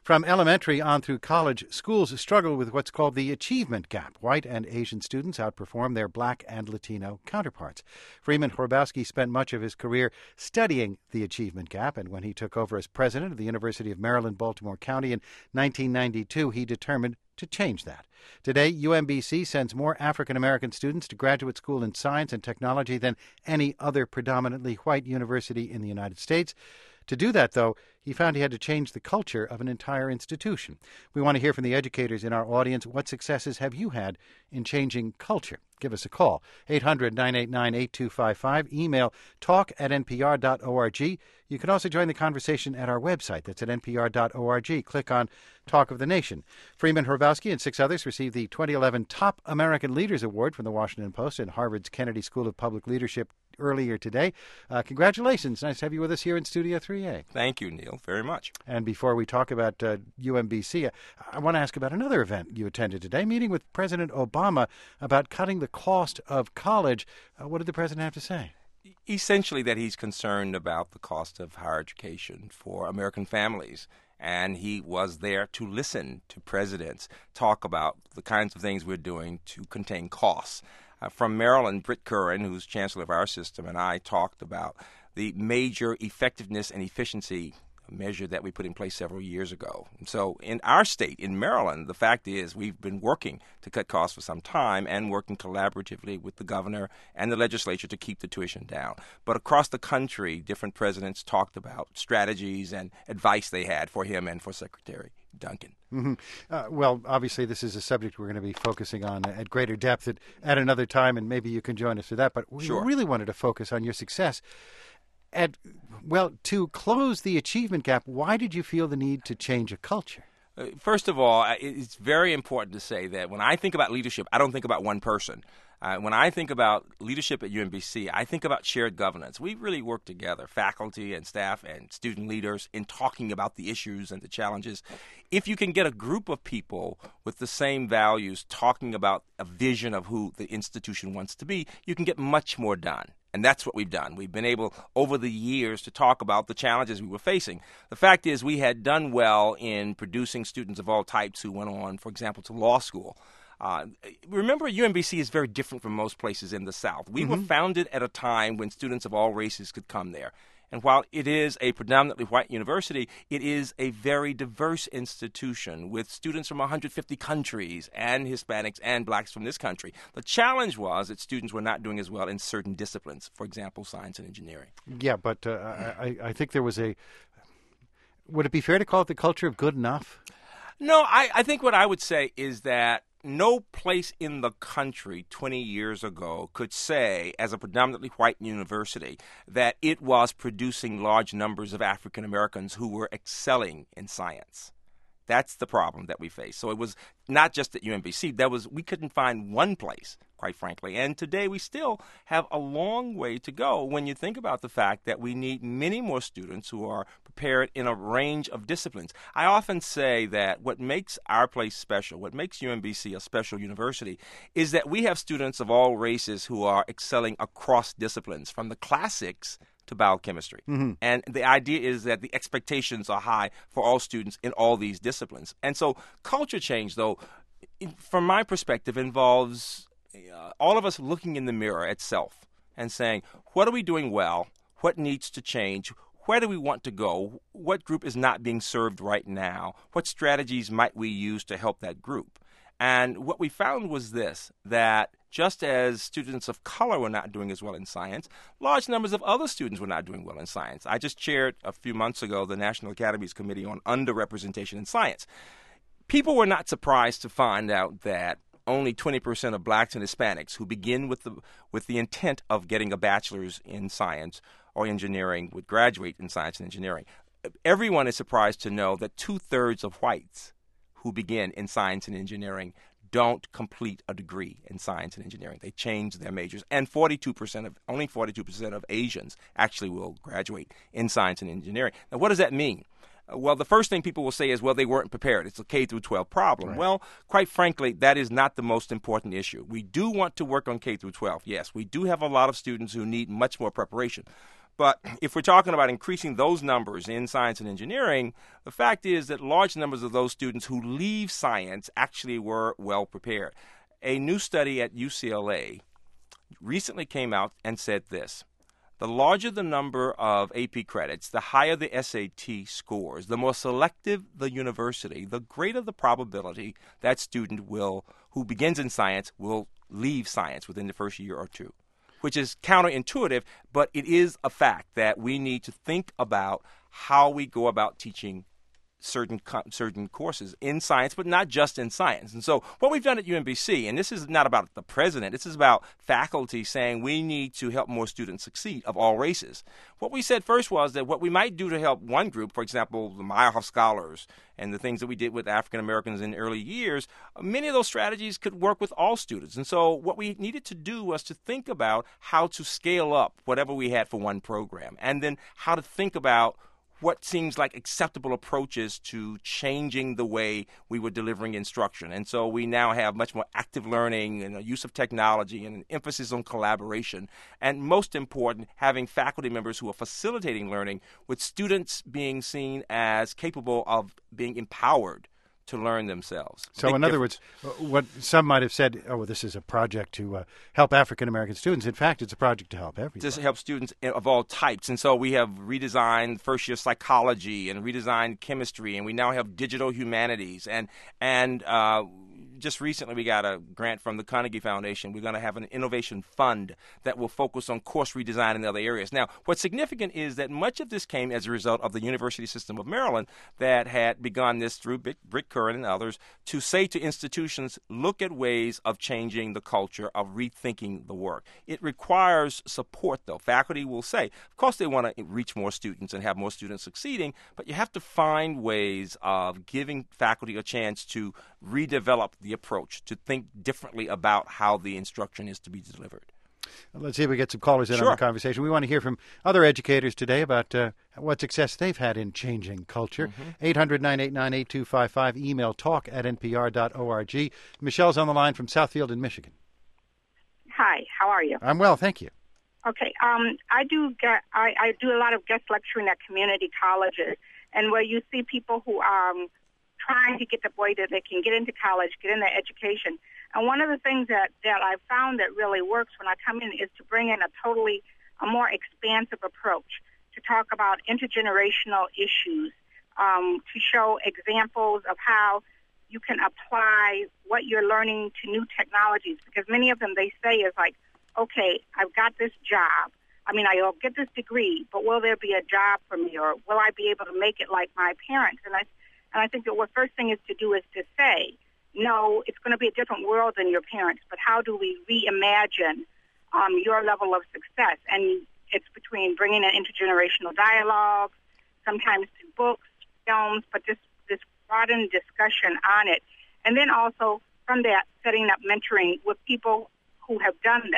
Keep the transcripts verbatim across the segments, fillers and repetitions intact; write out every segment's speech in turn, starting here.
From elementary on through college, schools struggle with what's called the achievement gap. White and Asian students outperform their black and Latino counterparts. Freeman Hrabowski spent much of his career studying the achievement gap, and when he took over as president of the University of Maryland, Baltimore County in nineteen ninety-two, he determined to change that. Today, U M B C sends more African American students to graduate school in science and technology than any other predominantly white university in the United States. To do that, though, he found he had to change the culture of an entire institution. We want to hear from the educators in our audience. What successes have you had in changing culture? Give us a call, eight hundred, nine eight nine, eight two five five. Email talk at n p r dot org. You can also join the conversation at our website. That's at n p r dot org. Click on Talk of the Nation. Freeman Hrabowski and six others received the twenty eleven Top American Leaders Award from the Washington Post and Harvard's Kennedy School of Public Leadership earlier today. Uh, congratulations. Nice to have you with us here in Studio three A. Thank you, Neil, very much. And before we talk about uh, U M B C, I, I want to ask about another event you attended today, meeting with President Obama about cutting the cost of college. Uh, what did the president have to say? Essentially that he's concerned about the cost of higher education for American families. And he was there to listen to presidents talk about the kinds of things we're doing to contain costs. Uh, from Maryland, Britt Curran, who's chancellor of our system, and I talked about the major effectiveness and efficiency measure that we put in place several years ago. And so in our state, in Maryland, the fact is we've been working to cut costs for some time and working collaboratively with the governor and the legislature to keep the tuition down. But across the country, different presidents talked about strategies and advice they had for him and for Secretary Duncan. Mm-hmm. Uh, well, obviously, this is a subject we're going to be focusing on at greater depth at, at another time, and maybe you can join us for that. But we Sure. really wanted to focus on your success. At, well, to close the achievement gap, why did you feel the need to change a culture? Uh, First of all, it's very important to say that when I think about leadership, I don't think about one person. Uh, when I think about leadership at U M B C, I think about shared governance. We really work together, faculty and staff and student leaders, in talking about the issues and the challenges. If you can get a group of people with the same values talking about a vision of who the institution wants to be, you can get much more done. And that's what we've done. We've been able, over the years, to talk about the challenges we were facing. The fact is, we had done well in producing students of all types who went on, for example, to law school. Uh, remember, U M B C is very different from most places in the South. We mm-hmm. were founded at a time when students of all races could come there. And while it is a predominantly white university, it is a very diverse institution with students from one hundred fifty countries and Hispanics and blacks from this country. The challenge was that students were not doing as well in certain disciplines, for example, science and engineering. Yeah, but uh, I, I think there was a – would it be fair to call it the culture of good enough? No, I, I think what I would say is that no place in the country twenty years ago could say, as a predominantly white university, that it was producing large numbers of African Americans who were excelling in science. That's the problem that we face. So it was not just at U M B C. That was we couldn't find one place, quite frankly. And today we still have a long way to go when you think about the fact that we need many more students who are prepared in a range of disciplines. I often say that what makes our place special, what makes U M B C a special university, is that we have students of all races who are excelling across disciplines, from the classics to biochemistry. Mm-hmm. And the idea is that the expectations are high for all students in all these disciplines. And so culture change, though, from my perspective, involves uh, all of us looking in the mirror at self and saying, what are we doing well? What needs to change? Where do we want to go? What group is not being served right now? What strategies might we use to help that group? And what we found was this, that just as students of color were not doing as well in science, large numbers of other students were not doing well in science. I just chaired a few months ago the National Academy's Committee on Underrepresentation in Science. People were not surprised to find out that only twenty percent of blacks and Hispanics who begin with the with the intent of getting a bachelor's in science or engineering would graduate in science and engineering. Everyone is surprised to know that two-thirds of whites who begin in science and engineering don't complete a degree in science and engineering. They change their majors. And forty-two percent of, only forty-two percent of Asians actually will graduate in science and engineering. Now, what does that mean? Well, the first thing people will say is, well, they weren't prepared. It's a K through twelve problem. Right. Well, quite frankly, that is not the most important issue. We do want to work on K through twelve. Yes, we do have a lot of students who need much more preparation. But if we're talking about increasing those numbers in science and engineering, the fact is that large numbers of those students who leave science actually were well prepared. A new study at U C L A recently came out and said this: the larger the number of A P credits, the higher the S A T scores, the more selective the university, the greater the probability that student will, who begins in science, will leave science within the first year or two, which is counterintuitive, but it is a fact that we need to think about how we go about teaching certain certain courses in science, but not just in science. And so what we've done at U M B C, and this is not about the president, this is about faculty saying we need to help more students succeed of all races. What we said first was that what we might do to help one group, for example, the Meyerhoff Scholars and the things that we did with African Americans in early years, many of those strategies could work with all students. And so what we needed to do was to think about how to scale up whatever we had for one program, and then how to think about what seems like acceptable approaches to changing the way we were delivering instruction. And so we now have much more active learning and a use of technology and an emphasis on collaboration. And most important, having faculty members who are facilitating learning with students being seen as capable of being empowered to learn themselves. So Big in other words, what some might have said, oh, well, this is a project to uh, help African-American students. In fact, it's a project to help everybody. This helps students of all types. And so we have redesigned first-year psychology and redesigned chemistry, and we now have digital humanities. And, and uh, just recently we got a grant from the Carnegie Foundation. We're going to have an innovation fund that will focus on course redesign in other areas. Now, what's significant is that much of this came as a result of the University System of Maryland that had begun this through Britt Curran and others to say to institutions, look at ways of changing the culture, of rethinking the work. It requires support, though. Faculty will say, of course they want to reach more students and have more students succeeding, but you have to find ways of giving faculty a chance to redevelop the approach, to think differently about how the instruction is to be delivered. Let's see if we get some callers in Sure. on the conversation. We want to hear from other educators today about uh, what success they've had in changing culture. Mm-hmm. eight hundred, nine eight nine, eight two five five. Email talk at n p r dot org. Michelle's on the line from Southfield in Michigan. Hi, how are you? I'm well, thank you. Okay, um, I do get, I, I do a lot of guest lecturing at community colleges, and where you see people who are um, trying to get the boy that they can get into college, get in their education. And one of the things that, that I've found that really works when I come in is to bring in a totally, a more expansive approach, to talk about intergenerational issues, um, to show examples of how you can apply what you're learning to new technologies. Because many of them, they say is like, okay, I've got this job. I mean, I'll get this degree, but will there be a job for me, or will I be able to make it like my parents? And I, and I think that what first thing is to do is to say, no, it's going to be a different world than your parents, but how do we reimagine um, your level of success? And it's between bringing in intergenerational dialogue, sometimes through books, films, but just this broadened discussion on it. And then also from that, setting up mentoring with people who have done this.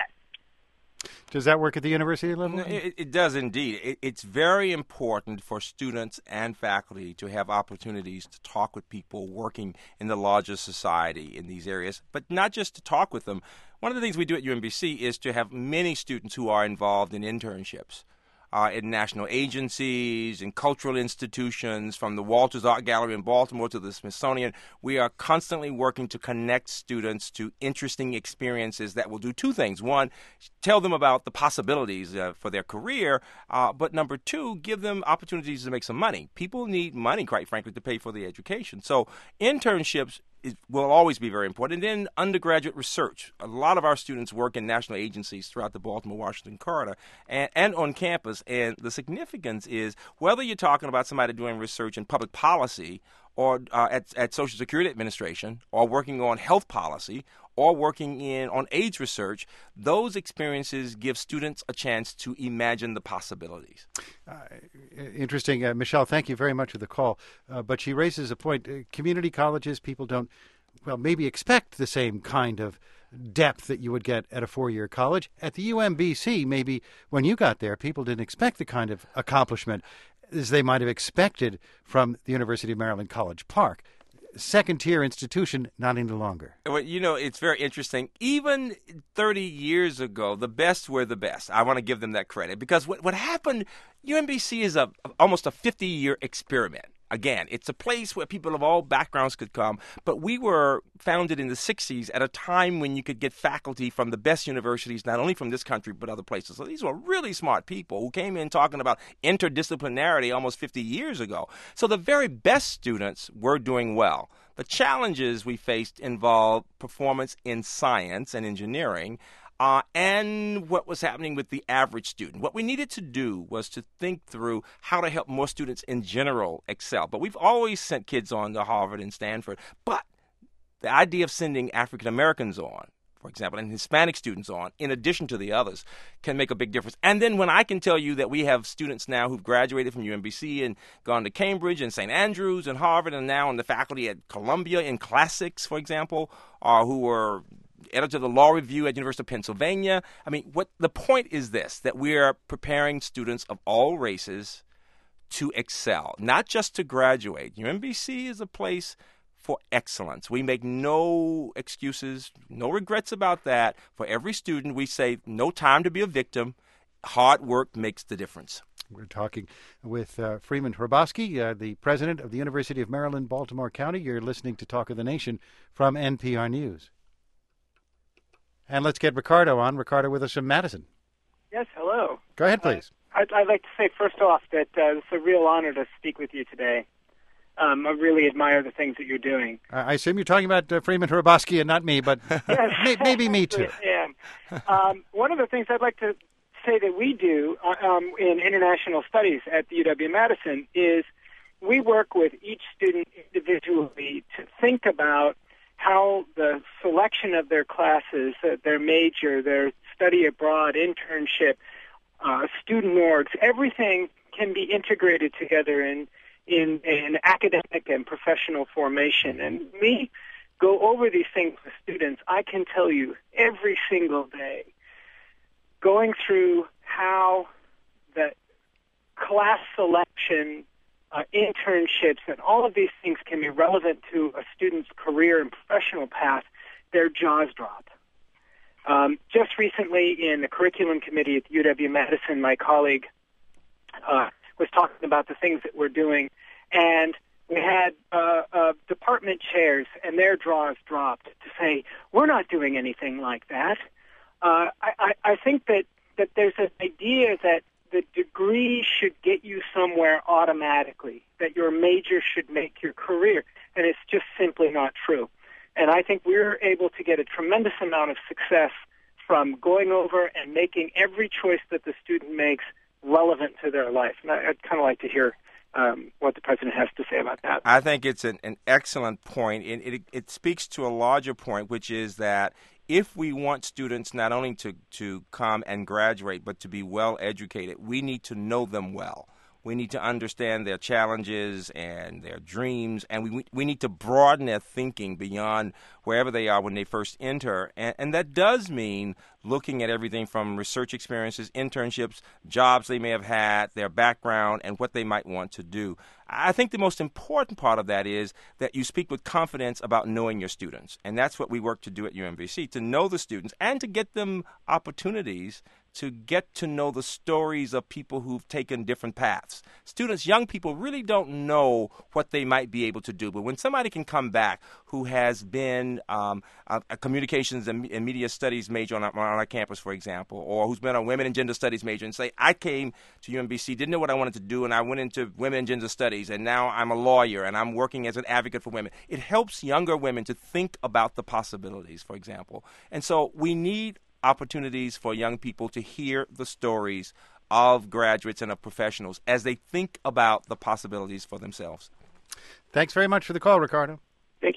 Does that work at the university level? It, it does indeed. It, it's very important for students and faculty to have opportunities to talk with people working in the larger society in these areas, but not just to talk with them. One of the things we do at U M B C is to have many students who are involved in internships. Uh, in national agencies, in cultural institutions, from the Walters Art Gallery in Baltimore to the Smithsonian. We are constantly working to connect students to interesting experiences that will do two things. One, tell them about the possibilities uh, for their career, uh, but number two, give them opportunities to make some money. People need money, quite frankly, to pay for the education. So internships It will always be very important. And then undergraduate research. A lot of our students work in national agencies throughout the Baltimore-Washington corridor and, and on campus. And the significance is whether you're talking about somebody doing research in public policy or uh, at, at Social Security Administration or working on health policy or working in on AIDS research, those experiences give students a chance to imagine the possibilities. Uh, interesting. Uh, Michelle, thank you very much for the call. Uh, but she raises a point. Uh, community colleges, people don't, well, maybe expect the same kind of depth that you would get at a four-year college. At the U M B C, maybe when you got there, people didn't expect the kind of accomplishment as they might have expected from the University of Maryland College Park. second-tier institution not any longer. Well, you know, it's very interesting. Even thirty years ago, the best were the best. I want to give them that credit because what, what happened, U M B C is a almost a fifty-year experiment. Again, it's a place where people of all backgrounds could come, but we were founded in the sixties at a time when you could get faculty from the best universities, not only from this country, but other places. So these were really smart people who came in talking about interdisciplinarity almost fifty years ago. So the very best students were doing well. The challenges we faced involved performance in science and engineering, Uh, and what was happening with the average student. What we needed to do was to think through how to help more students in general excel. But we've always sent kids on to Harvard and Stanford. But the idea of sending African Americans on, for example, and Hispanic students on, in addition to the others, can make a big difference. And then when I can tell you that we have students now who've graduated from U M B C and gone to Cambridge and Saint Andrews and Harvard and now in the faculty at Columbia in classics, for example, or who were editor of the Law Review at University of Pennsylvania. I mean, what the point is this, that we are preparing students of all races to excel, not just to graduate. U M B C is a place for excellence. We make no excuses, no regrets about that. For every student, we say no time to be a victim. Hard work makes the difference. We're talking with uh, Freeman Hrabowski, uh, the president of the University of Maryland, Baltimore County. You're listening to Talk of the Nation from N P R News. And let's get Ricardo on. Ricardo with us from Madison. Yes, hello. Go ahead, please. Uh, I'd, I'd like to say, first off, that uh, it's a real honor to speak with you today. Um, I really admire the things that you're doing. Uh, I assume you're talking about uh, Freeman Hrabowski and not me, but yes. may, maybe me too. Yeah. Um, one of the things I'd like to say that we do um, in international studies at the U W-Madison is we work with each student individually to think about how the selection of their classes, uh, their major, their study abroad, internship, uh, student orgs, everything can be integrated together in, in in academic and professional formation. And we go over these things with students. I can tell you every single day, going through how the class selection, Uh, internships, and all of these things can be relevant to a student's career and professional path, their jaws drop. Um, just recently in the curriculum committee at the U W-Madison, my colleague uh, was talking about the things that we're doing, and we had uh, uh, department chairs, and their jaws dropped to say, we're not doing anything like that. Uh, I, I, I think that, that there's an idea that the degree should get you somewhere automatically, that your major should make your career, and it's just simply not true. And I think we're able to get a tremendous amount of success from going over and making every choice that the student makes relevant to their life. And I'd kind of like to hear um, what the president has to say about that. I think it's an, an excellent point. It, it, it speaks to a larger point, which is that if we want students not only to, to come and graduate, but to be well educated, we need to know them well. We need to understand their challenges and their dreams, and we we need to broaden their thinking beyond wherever they are when they first enter. And, and that does mean looking at everything from research experiences, internships, jobs they may have had, their background, and what they might want to do. I think the most important part of that is that you speak with confidence about knowing your students. And that's what we work to do at U M B C, to know the students and to get them opportunities to get to know the stories of people who've taken different paths. Students, young people really don't know what they might be able to do. But when somebody can come back who has been um, a, a communications and, and media studies major on our, on our campus, for example, or who's been a women and gender studies major and say, I came to U M B C, didn't know what I wanted to do, and I went into women and gender studies, and now I'm a lawyer, and I'm working as an advocate for women. It helps younger women to think about the possibilities, for example. And so we need opportunities for young people to hear the stories of graduates and of professionals as they think about the possibilities for themselves. Thanks very much for the call, Ricardo. Thank you.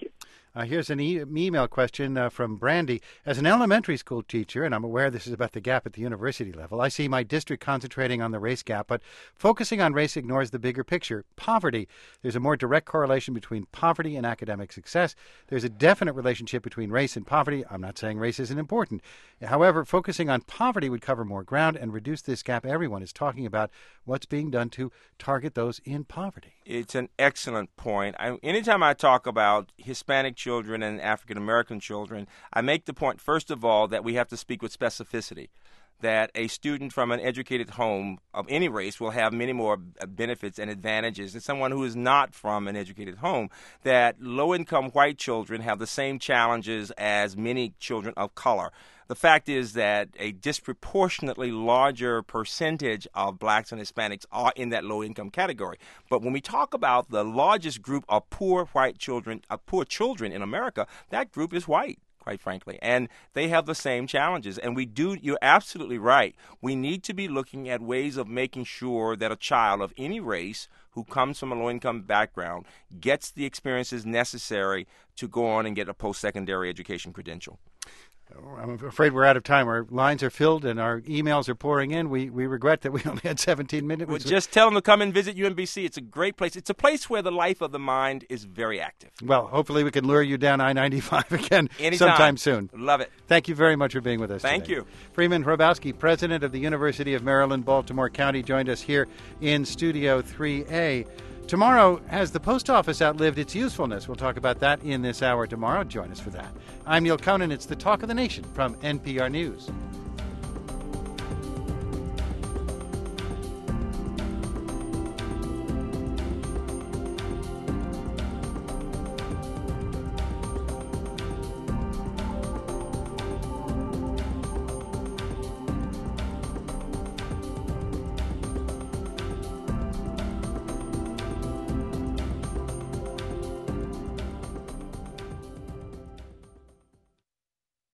Uh, here's an e- email question uh, from Brandy. As an elementary school teacher, and I'm aware this is about the gap at the university level, I see my district concentrating on the race gap, but focusing on race ignores the bigger picture, poverty. There's a more direct correlation between poverty and academic success. There's a definite relationship between race and poverty. I'm not saying race isn't important. However, focusing on poverty would cover more ground and reduce this gap. Everyone is talking about what's being done to target those in poverty. It's an excellent point. I, anytime I talk about Hispanic children and African American children, I make the point, first of all, that we have to speak with specificity, that a student from an educated home of any race will have many more benefits and advantages than someone who is not from an educated home, that low-income white children have the same challenges as many children of color. The fact is that a disproportionately larger percentage of blacks and Hispanics are in that low-income category. But when we talk about the largest group of poor white children, of poor children in America, that group is white, quite frankly, and they have the same challenges. And we do, you're absolutely right. We need to be looking at ways of making sure that a child of any race who comes from a low-income background gets the experiences necessary to go on and get a post-secondary education credential. I'm afraid we're out of time. Our lines are filled and our emails are pouring in. We we regret that we only had seventeen minutes. Well, just tell them to come and visit U M B C. It's a great place. It's a place where the life of the mind is very active. Well, hopefully we can lure you down I ninety-five again Anytime. sometime soon. Love it. Thank you very much for being with us Thank today. you. Freeman Hrabowski, president of the University of Maryland, Baltimore County, joined us here in Studio three A. Tomorrow, has the post office outlived its usefulness? We'll talk about that in this hour tomorrow. Join us for that. I'm Neil Conan. It's the Talk of the Nation from N P R News.